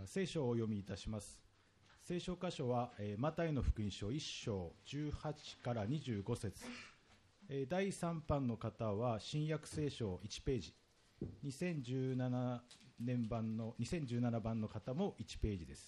聖書をお読みいたします。聖書箇所はマタイの福音書1章18から25節、第3版の方は新約聖書1ページ、2017版の方も1ページです。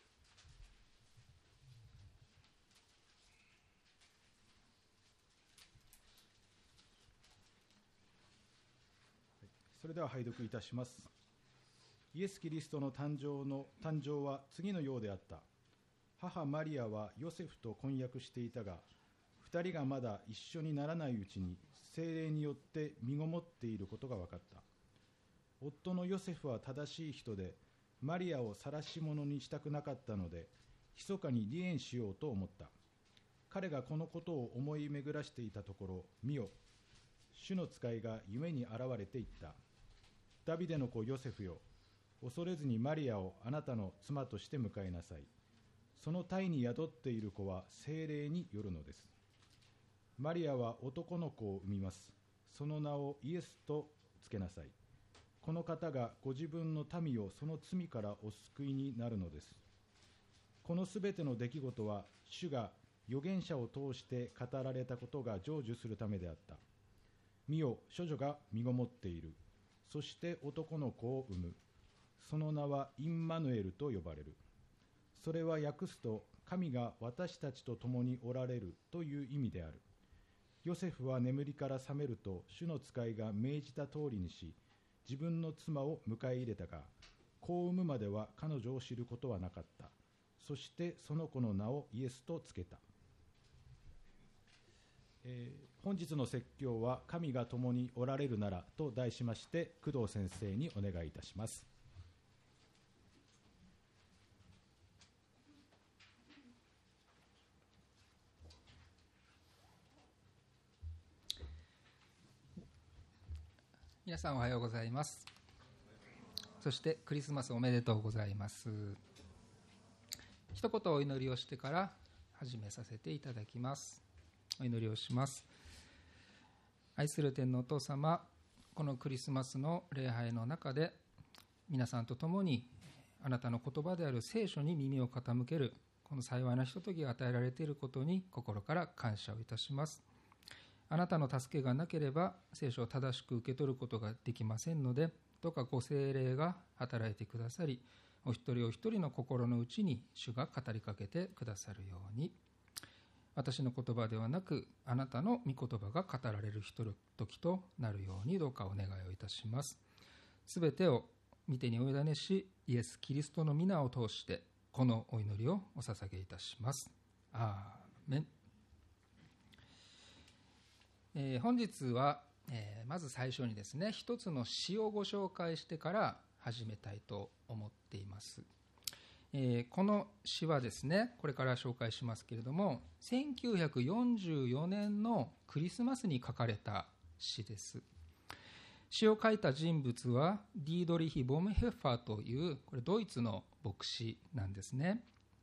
それでは拝読いたします。イエス・キリストの誕生は次のようであった。母マリアはヨセフと婚約していたが、2人がまだ一緒にならないうちに聖霊によって身ごもっていることが分かった。夫のヨセフは正しい人で、マリアを晒し者にしたくなかったので、密かに離縁しようと思った。彼がこのことを思い巡らしていたところ、見よ、主の使いが夢に現れていった。ダビデの子ヨセフよ、恐れずにマリアをあなたの妻として迎えなさい。その胎に宿っている子は聖霊によるのです。マリアは男の子を産みます。その名をイエスとつけなさい。この方がご自分の民をその罪からお救いになるのです。このすべての出来事は主が預言者を通して語られたことが成就するためであった。見よ、処女が身ごもっている。そして男の子を産む。その名はインマヌエルと呼ばれる。それは訳すと、神が私たちと共におられるという意味である。ヨセフは眠りから覚めると、主の使いが命じた通りにし、自分の妻を迎え入れたが、子を産むまでは彼女を知ることはなかった。そしてその子の名をイエスとつけた。本日の説教は神が共におられるならと題しまして、工藤先生にお願いいたします。 皆さんおはようございます。そしてクリスマスおめでとうございます。一言お祈りをしてから始めさせていただきます。お祈りをします。愛する天のお父様、このクリスマスの礼拝の中で皆さんと共にあなたの言葉である聖書に耳を傾けるこの幸いなひとときが与えられていることに心から感謝をいたします。あなたの助けがなければ聖書を正しく受け取ることができませんので、どうかご聖霊が働いてくださり、お一人お一人の心の内に主が語りかけてくださるように、私の言葉ではなくあなたの御言葉が語られるひとときとなるようにどうかお願いをいたします。すべてを御手にお委ねし、イエス・キリストの皆を通してこのお祈りをお捧げいたします。アーメン。本日は、まず最初にですね、一つの詩をご紹介してから始めたいと思っています。この詩はですね、これから紹介しますけれども、1944年のクリスマスに書かれた詩です。詩を書いた人物はディードリヒ・ボムヘッファーというこれドイツの牧師なんですね。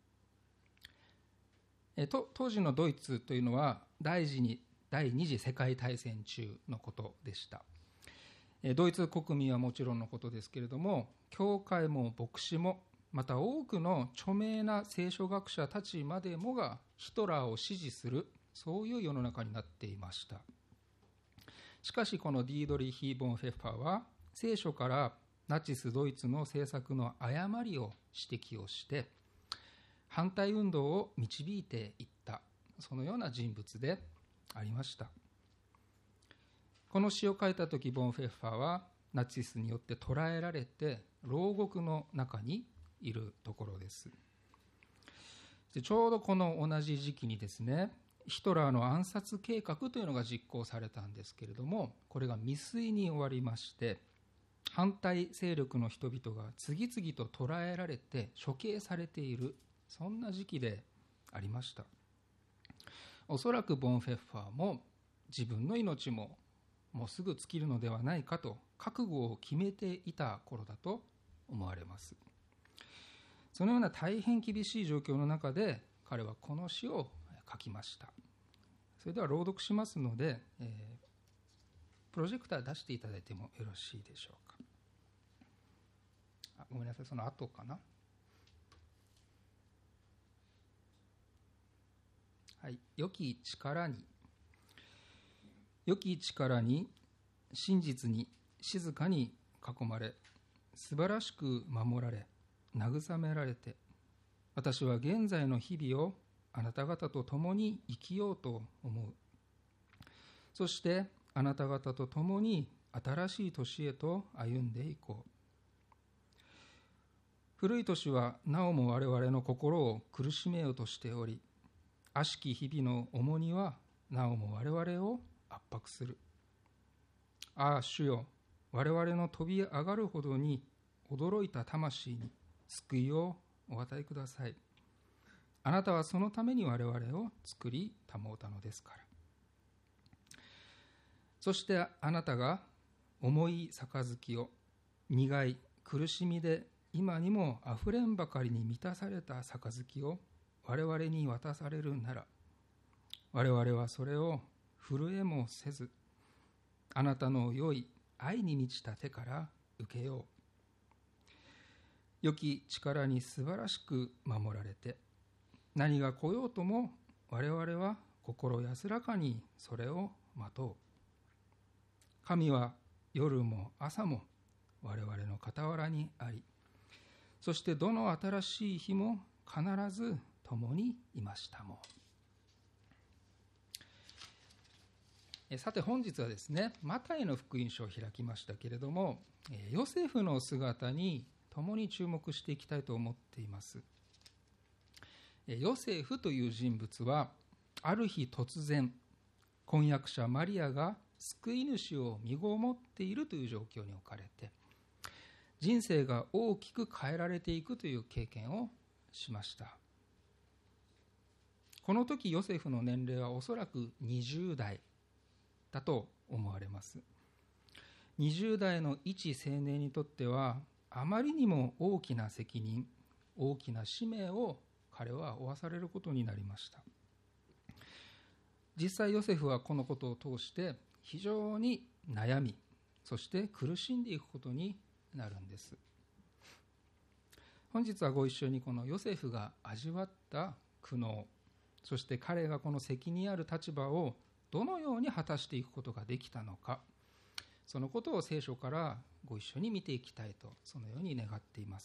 当時のドイツというのは第二次世界大戦中のことでした。ドイツ国民はもちろんのことですけれども、教会も牧師もまた多くの著名な聖書学者たちまでもがヒトラーを支持する、そういう世の中になっていました。しかしこのディードリヒ・ボンフェッファーは聖書からナチスドイツの政策の誤りを指摘をして反対運動を導いていった、そのような人物でありました。この詩を書いたとき、ボンフェッファーはナチスによって捕らえられて牢獄の中にいるところです。でちょうどこの同じ時期にですね、ヒトラーの暗殺計画というのが実行されたんですけれども、これが未遂に終わりまして、反対勢力の人々が次々と捕らえられて処刑されている、そんな時期でありました。おそらくボンフェッファーも自分の命ももうすぐ尽きるのではないかと覚悟を決めていた頃だと思われます。そのような大変厳しい状況の中で彼はこの詩を書きました。それでは朗読しますので、プロジェクター出していただいてもよろしいでしょうか。ごめんなさい、その後かな。 良き力に真実に静かに囲まれ、素晴らしく守られ、慰められて、私は現在の日々をあなた方と共に生きようと思う。そしてあなた方と共に新しい年へと歩んでいこう。古い年はなおも我々の心を苦しめようとしており、悪しき日々の重荷はなおも我々を圧迫する。ああ主よ、我々の飛び上がるほどに驚いた魂に救いをお与えください。あなたはそのために我々を作り保ったのですから。そしてあなたが重い杯を、苦い苦しみで今にもあふれんばかりに満たされた杯を我々に渡されるなら、我々はそれを震えもせず、あなたの良い愛に満ちた手から受けよう。良き力に素晴らしく守られて、何が来ようとも我々は心安らかにそれを待とう。神は夜も朝も我々の傍らにあり、そしてどの新しい日も必ず共にいましたもん。さて本日はですね、マタイの福音書を開きましたけれども、ヨセフの姿に共に注目していきたいと思っています。ヨセフという人物は、ある日突然、婚約者マリアが救い主を身ごもっているという状況に置かれて、人生が大きく変えられていくという経験をしました。この時ヨセフの年齢はおそらく20代だと思われます。20代の一青年にとっては、あまりにも大きな責任、大きな使命を彼は負わされることになりました。実際ヨセフはこのことを通して非常に悩み、そして苦しんでいくことになるんです。本日はご一緒にこのヨセフが味わった苦悩、そして彼がこの責任ある立場をどのように果たしていくことができたのか、そのことを聖書からご一緒に見ていきたいと、そのように願っています。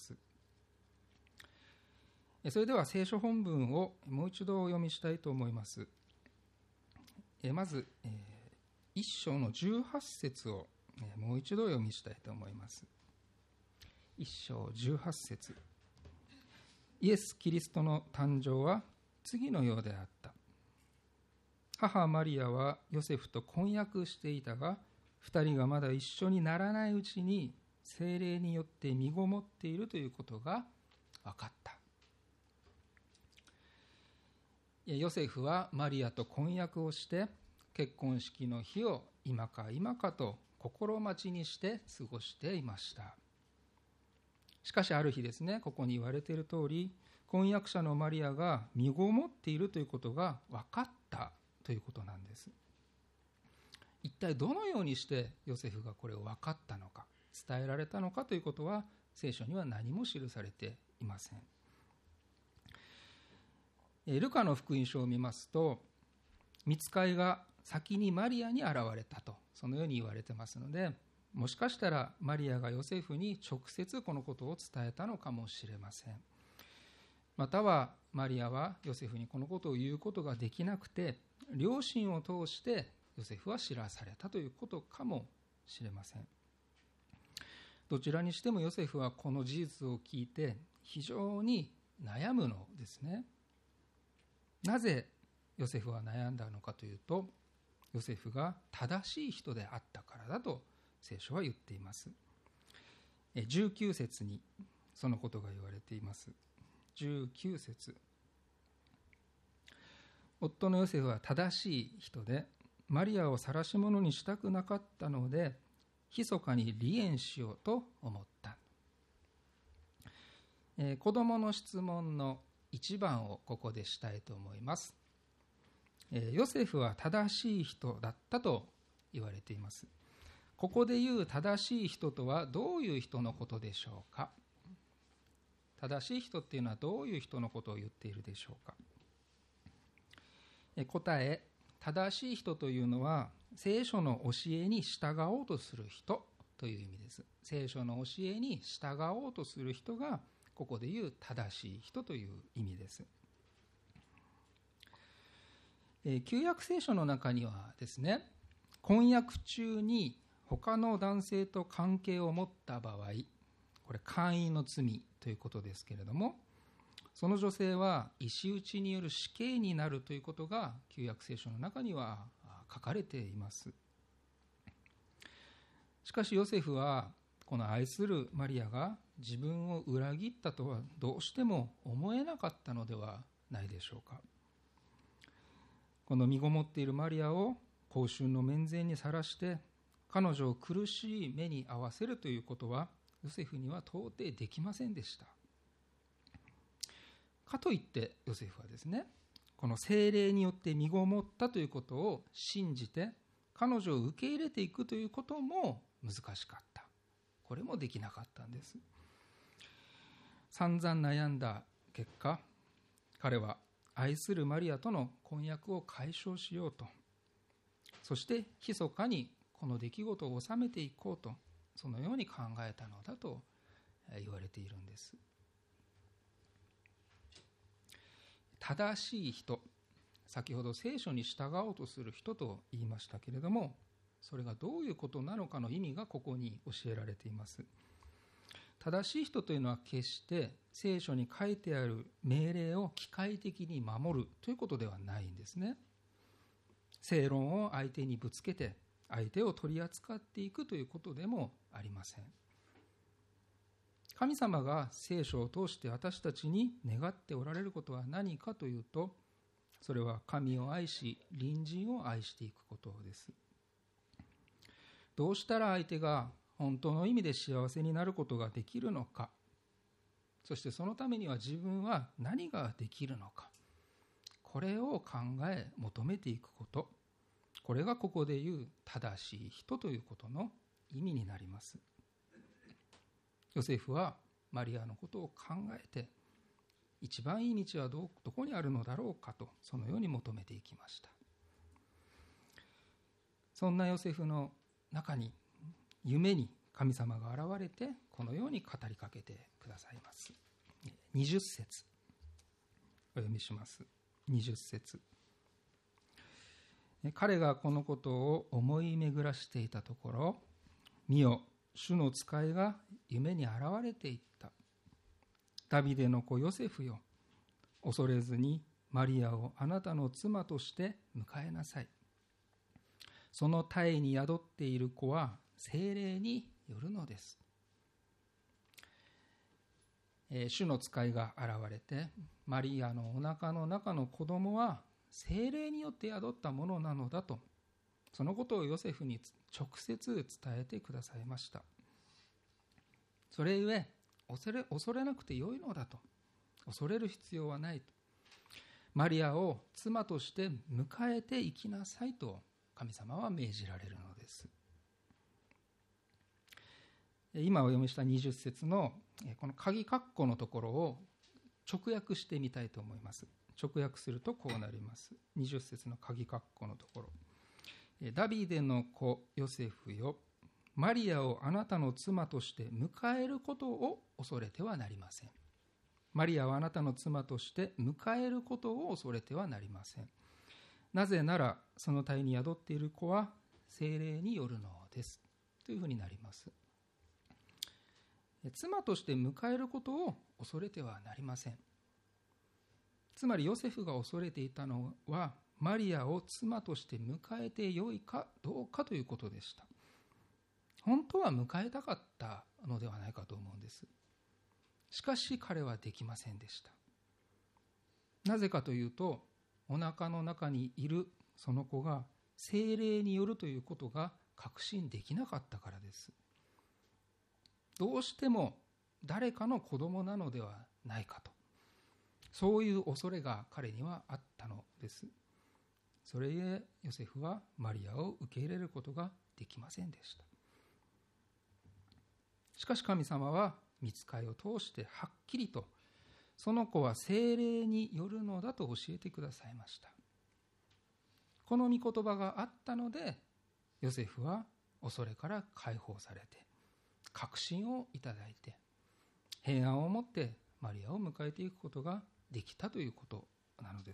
それでは聖書本文をもう一度お読みしたいと思います。まず1章の18節をもう一度お読みしたいと思います。1章18節。イエス・キリストの誕生は次のようであった。母マリアはヨセフと婚約していたが、2人がまだ一緒にならないうちに聖霊によって身ごもっているということが分かった。ヨセフはマリアと婚約をして、結婚式の日を今か今かと心待ちにして過ごしていました。しかしある日ですね、ここに言われている通り、婚約者のマリアが身ごもっているということが分かったということなんです。一体どのようにしてヨセフがこれを分かったのか、伝えられたのかということは聖書には何も記されていません。ルカの福音書を見ますと、御使いが先にマリアに現れたと、そのように言われてますので、もしかしたらマリアがヨセフに直接このことを伝えたのかもしれません。またはマリアはヨセフにこのことを言うことができなくて、両親を通してヨセフは知らされたということかもしれません。どちらにしてもヨセフはこの事実を聞いて非常に悩むのですね。なぜヨセフは悩んだのかというと、ヨセフが正しい人であったからだと聖書は言っています。19節にそのことが言われています。19節。夫のヨセフは正しい人で、マリアを晒し者にしたくなかったので、密かに離縁しようと思った。子供の質問の1番をここでしたいと思います。ヨセフは正しい人だったと言われています。ここで言う正しい人とはどういう人のことでしょうか。正しい人っていうのはどういう人のことを言っているでしょうか。 答え、正しい人というのは聖書の教えに従おうとする人という意味です。聖書の教えに従おうとする人がここで言う正しい人という意味です。旧約聖書の中にはですね、婚約中に他の男性と関係を持った場合、これ姦淫の罪ということですけれども、その女性は石打ちによる死刑になるということが旧約聖書の中には書かれています。しかしヨセフはこの愛するマリアが自分を裏切ったとはどうしても思えなかったのではないでしょうか。この身ごもっているマリアを公衆の面前にさらして彼女を苦しい目に遭わせるということはヨセフには到底できませんでした。かといってヨセフはですね、この聖霊によって身ごもったということを信じて彼女を受け入れていくということも難しかった。これもできなかったんです。散々悩んだ結果、彼は愛するマリアとの婚約を解消しようと、そして密かにこの出来事を収めていこうと、そのように考えたのだと言われているんです。正しい人、先ほど聖書に従おうとする人と言いましたけれども、それがどういうことなのかの意味がここに教えられています。正しい人というのは決して聖書に書いてある命令を機械的に守るということではないんですね。正論を相手にぶつけて相手を取り扱っていくということでもありません。神様が聖書を通して私たちに願っておられることは何かというと、それは神を愛し隣人を愛していくことです。どうしたら相手が本当の意味で幸せになることができるのか、そしてそのためには自分は何ができるのか、これを考え求めていくこと、これがここで言う正しい人ということの意味になります。ヨセフはマリアのことを考えて、一番いい道はどこにあるのだろうかと、そのように求めていきました。そんなヨセフの中に夢に神様が現れてこのように語りかけてくださいます。20節お読みします。20節、彼がこのことを思い巡らしていたところ、見よ、主の使いが夢に現れていった。ダビデの子ヨセフよ、恐れずにマリアをあなたの妻として迎えなさい。その胎に宿っている子は聖霊によるのです。主の使いが現れて、マリアのお腹の中の子供は聖霊によって宿ったものなのだと、そのことをヨセフに直接伝えてくださいました。それゆえ恐れなくてよいのだと、恐れる必要はないと、マリアを妻として迎えていきなさいと神様は命じられるのです。今お読みした20節のこの鍵括弧のところを直訳してみたいと思います。直訳するとこうなります。20節の鍵括弧のところ、ダビデの子ヨセフよ、マリアをあなたの妻として迎えることを恐れてはなりません。マリアをあなたの妻として迎えることを恐れてはなりません。なぜならその胎に宿っている子は聖霊によるのですというふうになります。妻として迎えることを恐れてはなりません。つまりヨセフが恐れていたのはマリアを妻として迎えてよいかどうかということでした。本当は迎えたかったのではないかと思うんです。しかし彼はできませんでした。なぜかというと、お腹の中にいるその子が聖霊によるということが確信できなかったからです。どうしても誰かの子供なのではないかと、そういう恐れが彼にはあったのです。それゆえヨセフはマリアを受け入れることができませんでした。しかし神様は御使いを通してはっきりとその子は聖霊によるのだと教えてくださいました。 この御言葉があったので、ヨセフは恐れから解放されて、確信をいただいて、平安を持ってマリアを迎えていくことができたということなのです。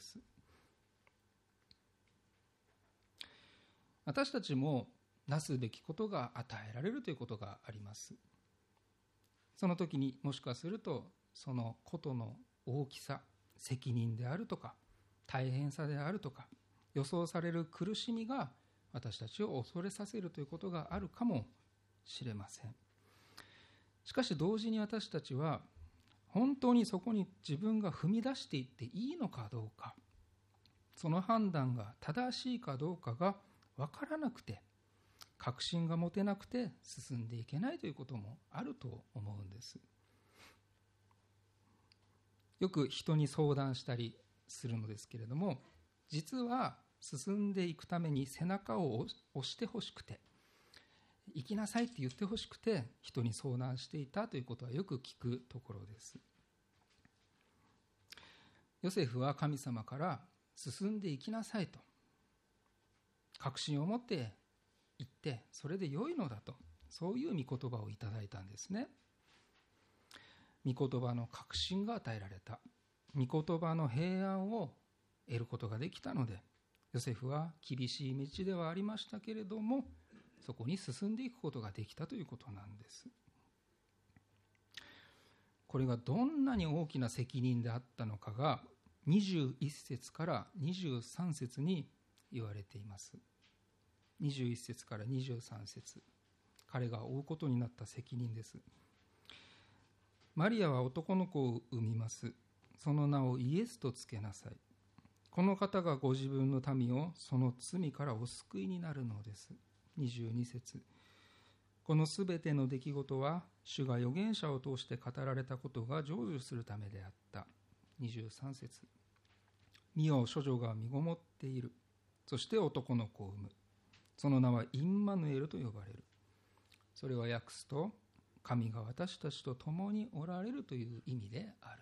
私たちもなすべきことが与えられるということがあります。その時にもしかするとそのことの大きさ、責任であるとか大変さであるとか予想される苦しみが私たちを恐れさせるということがあるかもしれません。しかし同時に私たちは本当にそこに自分が踏み出していっていいのかどうか、その判断が正しいかどうかが分からなくて、確信が持てなくて進んでいけないということもあると思うんです。よく人に相談したりするのですけれども、実は進んでいくために背中を押してほしくて、行きなさいって言ってほしくて人に相談していたということはよく聞くところです。ヨセフは神様から進んでいきなさいと確信を持って言って、それで良いのだと、そういう御言葉をいただいたんですね。御言葉の確信が与えられた、御言葉の平安を得ることができたので、ヨセフは厳しい道ではありましたけれども、そこに進んでいくことができたということなんです。これがどんなに大きな責任であったのかが21節から23節に言われています。21節から23節、彼が負うことになった責任です。マリアは男の子を産みます。その名をイエスとつけなさい。この方がご自分の民をその罪からお救いになるのです。22節、このすべての出来事は主が預言者を通して語られたことが成就するためであった。23節、見よ処女が身ごもっている。そして男の子を産む。その名はインマヌエルと呼ばれる。それは訳すと、神が私たちと共におられるという意味であ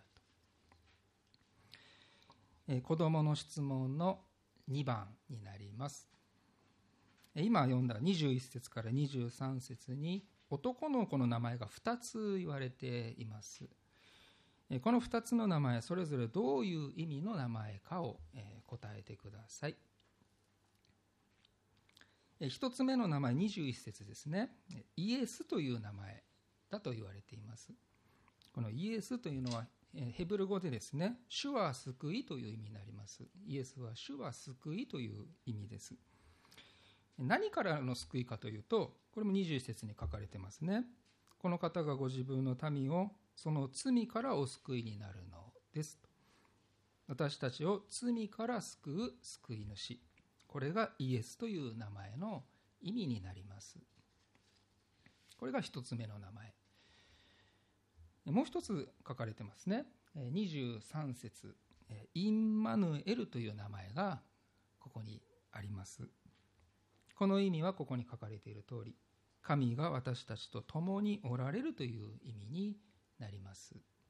ると。子どもの質問の2番になります。今読んだ21節から23節に男の子の名前が2つ言われています。この2つの名前、それぞれどういう意味の名前かを答えてください。1つ目の名前、21節ですね。イエスという名前だと言われています。このイエスというのはヘブル語でですね、主は救いという意味になります。イエスは主は救いという意味です。何からの救いかというと、これも21節に書かれてますね。この方がご自分の民をその罪からお救いになるのです。私たちを罪から救う救い主、これがイエスという名前の意味になります。これが一つ目の名前。もう一つ書かれてますね。23節、インマヌエルという名前がここにあります。この意味はここに書かれている通り、神が私たちと共におられるという意味になります。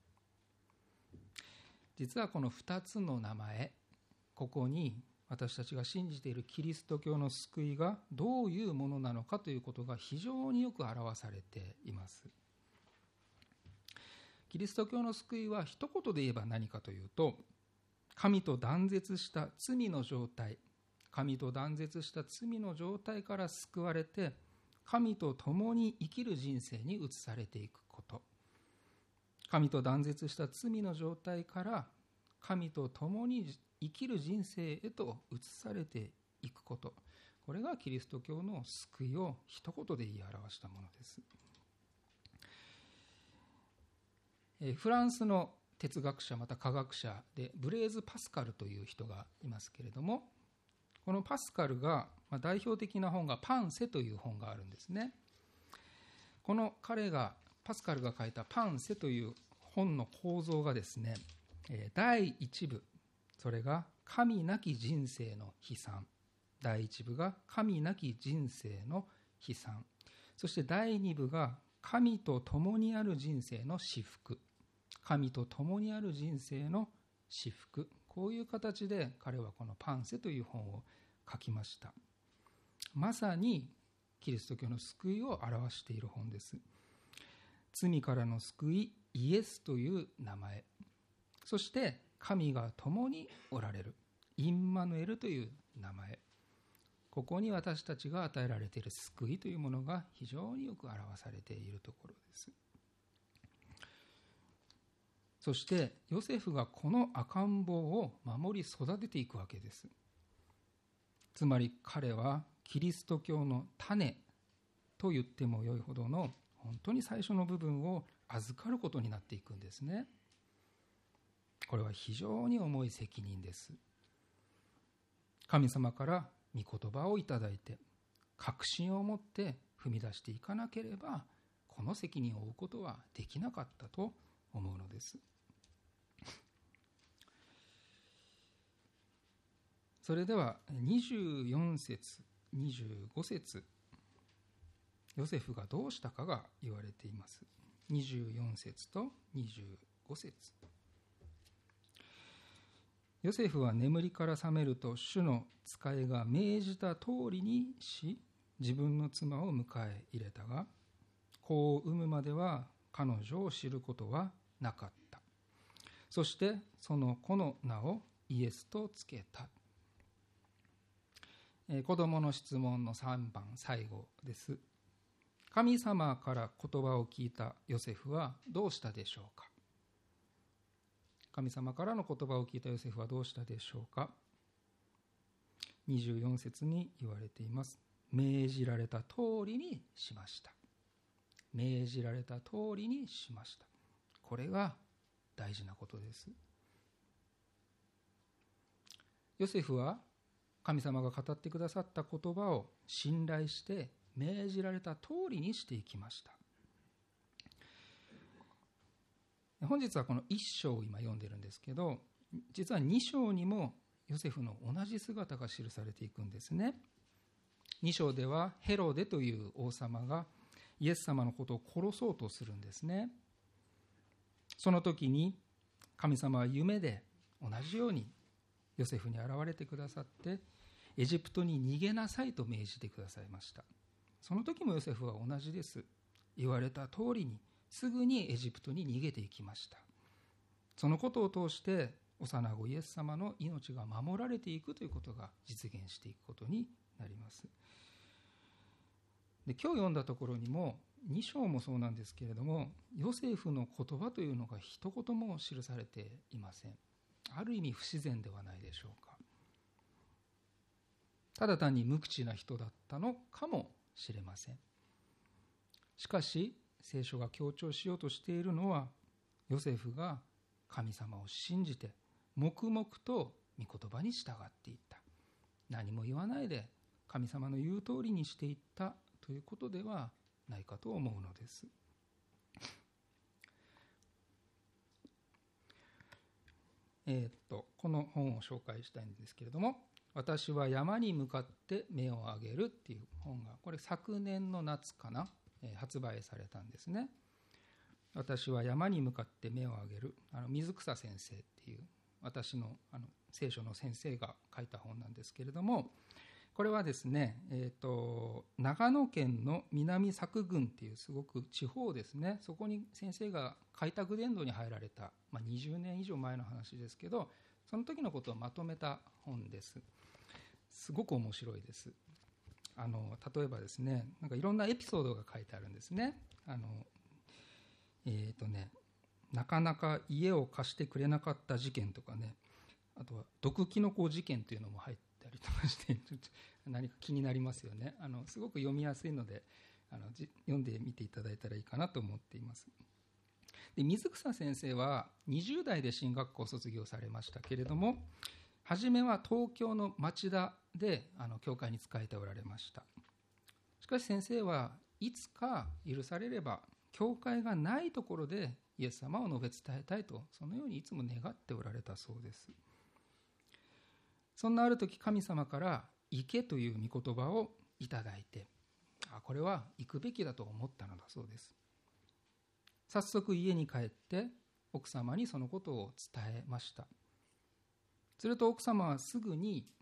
実はこの2つの名前、ここに私たちが信じているキリスト教の救いがどういうものなのかということが非常によく表されています。キリスト教の救いは一言で言えば何かというと、神と断絶した罪の状態、神と断絶した罪の状態から救われて、神と共に生きる人生に移されていくこと。神と断絶した罪の状態から神と共に生きる人生へと移されていくこと。これがキリスト教の救いを一言で言い表したものです。フランスの哲学者また科学者でブレーズ・パスカルという人がいますけれども、このパスカルが代表的な本がパンセという本があるんですね。このパスカルが書いたパンセという本の構造がですね、第1部、それが神なき人生の悲惨、第1部が神なき人生の悲惨、そして第2部が神と共にある人生の至福、神と共にある人生の至福、こういう形で彼はこのパンセという本を書きました。まさにキリスト教の救いを表している本です。罪からの救い、イエスという名前、そして神が共におられる、インマヌエルという名前、ここに私たちが与えられている救いというものが非常によく表されているところです。そしてヨセフがこの赤ん坊を守り育てていくわけです。つまり彼はキリスト教の種と言ってもよいほどの本当に最初の部分を預かることになっていくんですね。これは非常に重い責任です。神様から御言葉をいただいて確信を持って踏み出していかなければこの責任を負うことはできなかったと思うのです。それでは24節25節、ヨセフがどうしたかが言われています。24節と25節。ヨセフは眠りから覚めると主の使いが命じた通りにし、自分の妻を迎え入れたが、子を産むまでは彼女を知ることはなかった。そしてその子の名をイエスとつけた。子供の質問の3番最後です。神様から言葉を聞いたヨセフはどうしたでしょうか。神様からの言葉を聞いたヨセフはどうしたでしょうか。24節に言われています。命じられた通りにしました。命じられた通りにしました。これが大事なことです。ヨセフは神様が語ってくださった言葉を信頼して命じられた通りにしていきました。本日はこの1章を今読んでるんですけど、実は2章にもヨセフの同じ姿が記されていくんですね。2章ではヘロデという王様がイエス様のことを殺そうとするんですね。その時に神様は夢で同じようにヨセフに現れてくださってエジプトに逃げなさいと命じてくださいました。その時もヨセフは同じです。言われた通りにすぐにエジプトに逃げていきました。そのことを通して幼子イエス様の命が守られていくということが実現していくことになります。で、今日読んだところにも2章もそうなんですけれども、ヨセフの言葉というのが一言も記されていません。ある意味不自然ではないでしょうか。ただ単に無口な人だったのかもしれません。しかし聖書が強調しようとしているのは、ヨセフが神様を信じて黙々と御言葉に従っていった、何も言わないで神様の言う通りにしていったということではないかと思うのです。この本を紹介したいんですけれども、私は山に向かって目を上げるっていう本が、これ昨年の夏かな、発売されたんですね。私は山に向かって目を上げる、水草先生っていう私の聖書の先生が書いた本なんですけれども、これはですね、長野県の南佐久郡っていうすごく地方ですね、そこに先生が開拓伝道に入られた、20年以上前の話ですけど、その時のことをまとめた本です。すごく面白いです。例えばですね、なんかいろんなエピソードが書いてあるんですね。なかなか家を貸してくれなかった事件とかね、あとは毒キノコ事件というのも入ったりとかしてちょっと何か気になりますよね。すごく読みやすいので読んでみていただいたらいいかなと思っています。で、水草先生は20代で神学校を卒業されましたけれども、初めは東京の町田で教会に仕えておられました。しかし先生はいつか許されれば教会がないところでイエス様を述べ伝えたいと、そのようにいつも願っておられたそうです。そんなある時、神様から行けという御言葉をいただいて、これは行くべきだと思ったのだそうです。早速家に帰って奥様にそのことを伝えました。すると奥様はすぐに、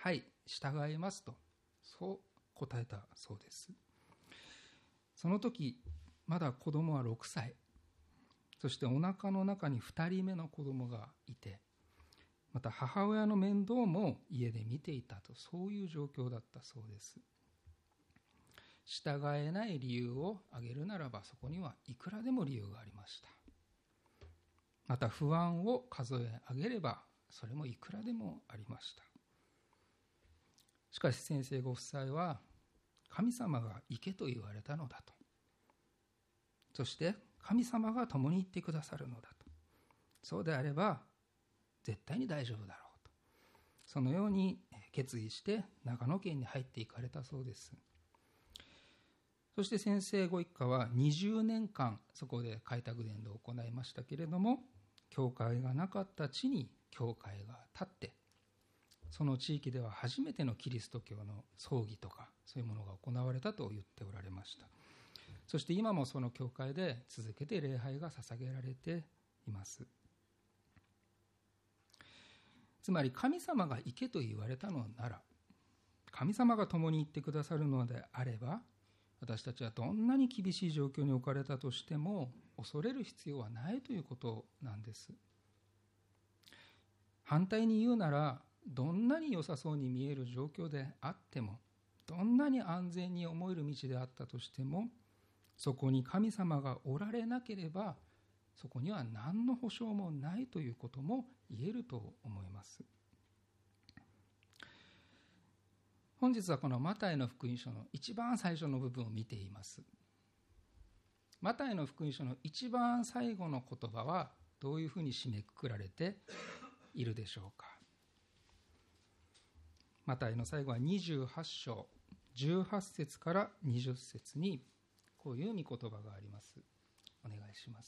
はい、従いますと、そう答えたそうです。その時まだ子供は6歳、そしてお腹の中に2人目の子供がいて、また母親の面倒も家で見ていたと、そういう状況だったそうです。従えない理由を挙げるならば、そこにはいくらでも理由がありました。また不安を数え上げれば、それもいくらでもありました。しかし先生ご夫妻は、神様が行けと言われたのだと、そして神様が共に行ってくださるのだと、そうであれば絶対に大丈夫だろうと、そのように決意して長野県に入っていかれたそうです。そして先生ご一家は20年間そこで開拓伝道を行いましたけれども、教会がなかった地に教会が建って、その地域では初めてのキリスト教の葬儀とかそういうものが行われたと言っておられました。そして今もその教会で続けて礼拝が捧げられています。つまり神様が行けと言われたのなら、神様が共に行ってくださるのであれば、私たちはどんなに厳しい状況に置かれたとしても恐れる必要はないということなんです。反対に言うなら、どんなに良さそうに見える状況であっても、どんなに安全に思える道であったとしても、そこに神様がおられなければ、そこには何の保証もないということも言えると思います。本日はこのマタイの福音書の一番最初の部分を見ています。マタイの福音書の一番最後の言葉はどういうふうに締めくくられているでしょうか。マタイの最後は28章18節から20節にこういう御言葉があります。お願いします。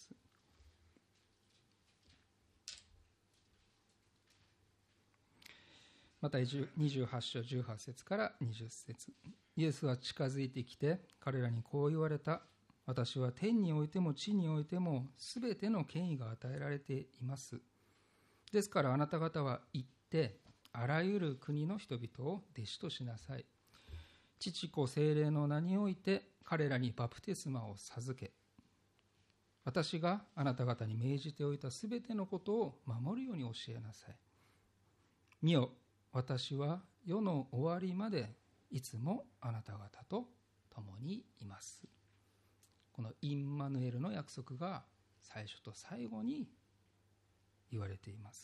マタイ28章18節から20節。イエスは近づいてきて彼らにこう言われた。私は天においても地においてもすべての権威が与えられています。ですからあなた方は行ってあらゆる国の人々を弟子としなさい。父子聖霊の名において彼らにバプテスマを授け、私があなた方に命じておいたすべてのことを守るように教えなさい。見よ、私は世の終わりまでいつもあなた方と共にいます。このインマヌエルの約束が最初と最後に言われています。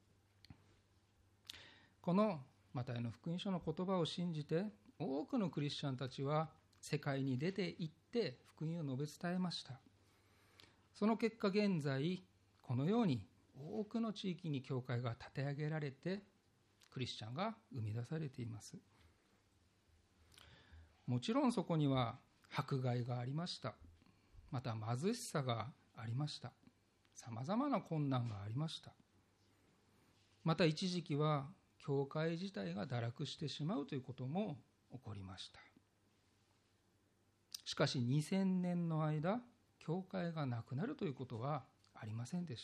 このマタイの福音書の言葉を信じて多くのクリスチャンたちは世界に出て行って福音を述べ伝えました。その結果現在このように多くの地域に教会が立て上げられてクリスチャンが生み出されています。もちろんそこには迫害がありました。また貧しさがありました。さまざまな困難がありました。また一時期は教会自体が堕落してしまうということも起こりました。しかし2000年の間、教会がなくなるということはありませんでした。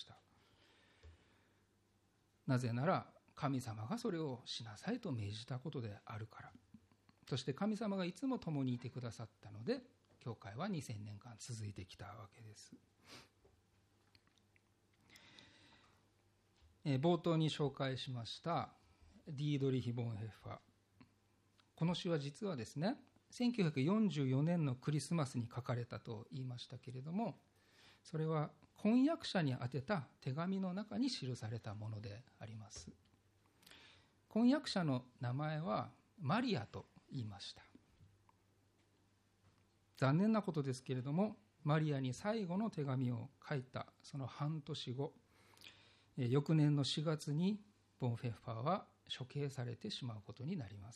なぜなら神様がそれをしなさいと命じたことであるから。そして神様がいつも共にいてくださったので、教会は2000年間続いてきたわけです。冒頭に紹介しましたディードリヒ・ボンヘッファー。この詩は実はですね、1944年のクリスマスに書かれたと言いましたけれども、それは婚約者に宛てた手紙の中に記されたものであります。婚約者の名前はマリアと言いました。残念なことですけれども、マリアに最後の手紙を書いたその半年後、翌年の4月にボンフェッファーは処刑されてしまうことになります。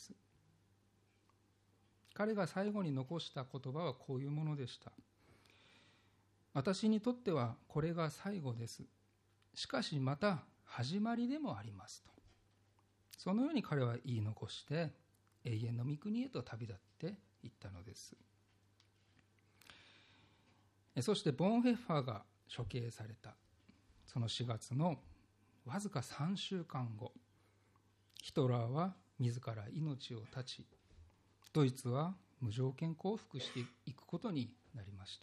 彼が最後に残した言葉はこういうものでした。私にとってはこれが最後です。しかしまた始まりでもありますと。そのように彼は言い残して永遠の御国へと旅立っていったのです。そしてボンフェッファーが処刑されたその4月のわずか3週間後、ヒトラーは自ら命を絶ち、ドイツは無条件降伏していくことになりました。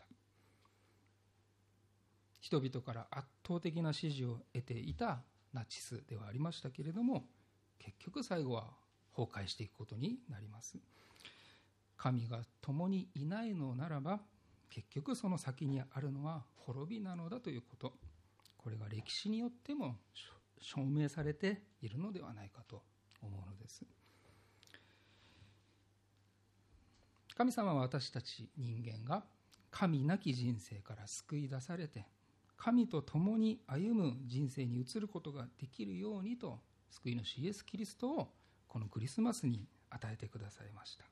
人々から圧倒的な支持を得ていたナチスではありましたけれども、結局最後は崩壊していくことになります。神が共にいないのならば、結局その先にあるのは滅びなのだということ、これが歴史によっても証明されているのではないかと思うのです。神様は私たち人間が神なき人生から救い出されて、神と共に歩む人生に移ることができるようにと、救い主イエス・キリストをこのクリスマスに与えてくださいました。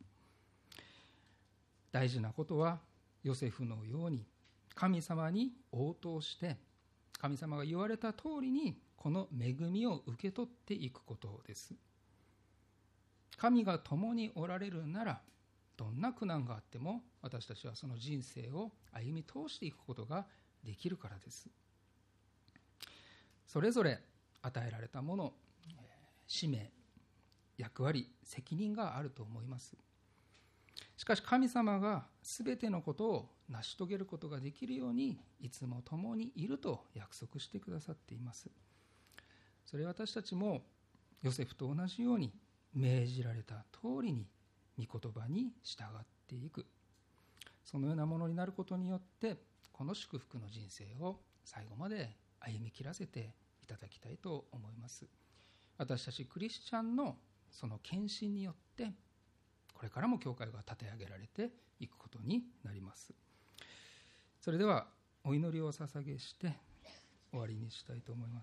大事なことは、ヨセフのように神様に応答して、神様が言われた通りにこの恵みを受け取っていくことです。神が共におられるなら、どんな苦難があっても私たちはその人生を歩み通していくことができるからです。それぞれ与えられたもの、使命、役割、責任があると思います。しかし神様が全てのことを成し遂げることができるように、いつも共にいると約束してくださっています。それは私たちもヨセフと同じように、命じられた通りに御言葉に従っていく、そのようなものになることによって、この祝福の人生を最後まで歩み切らせていただきたいと思います。私たちクリスチャンのその献身によって、これからも教会が立て上げられていくことになります。それではお祈りを捧げして終わりにしたいと思います。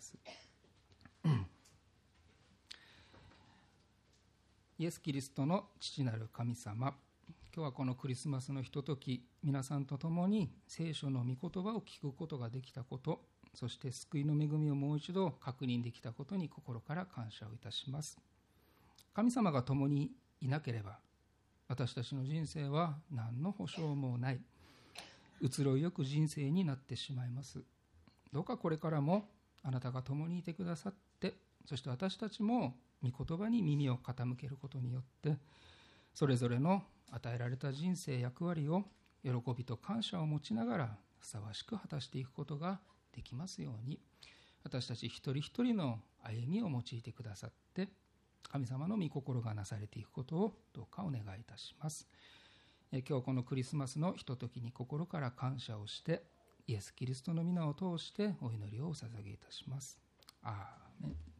イエス・キリストの父なる神様、今日はこのクリスマスのひととき、皆さんと共に聖書の御言葉を聞くことができたこと、そして救いの恵みをもう一度確認できたことに心から感謝をいたします。神様が共にいなければ、私たちの人生は何の保証もない、移ろいよく人生になってしまいます。どうかこれからもあなたが共にいてくださって、そして私たちも御言葉に耳を傾けることによって、それぞれの与えられた人生役割を喜びと感謝を持ちながらふさわしく果たしていくことができますように、私たち一人一人の歩みを用いてくださって、神様の御心がなされていくことをどうかお願いいたします。今日このクリスマスのひとときに心から感謝をして、イエス・キリストの皆を通してお祈りをお捧げいたします。アーメン。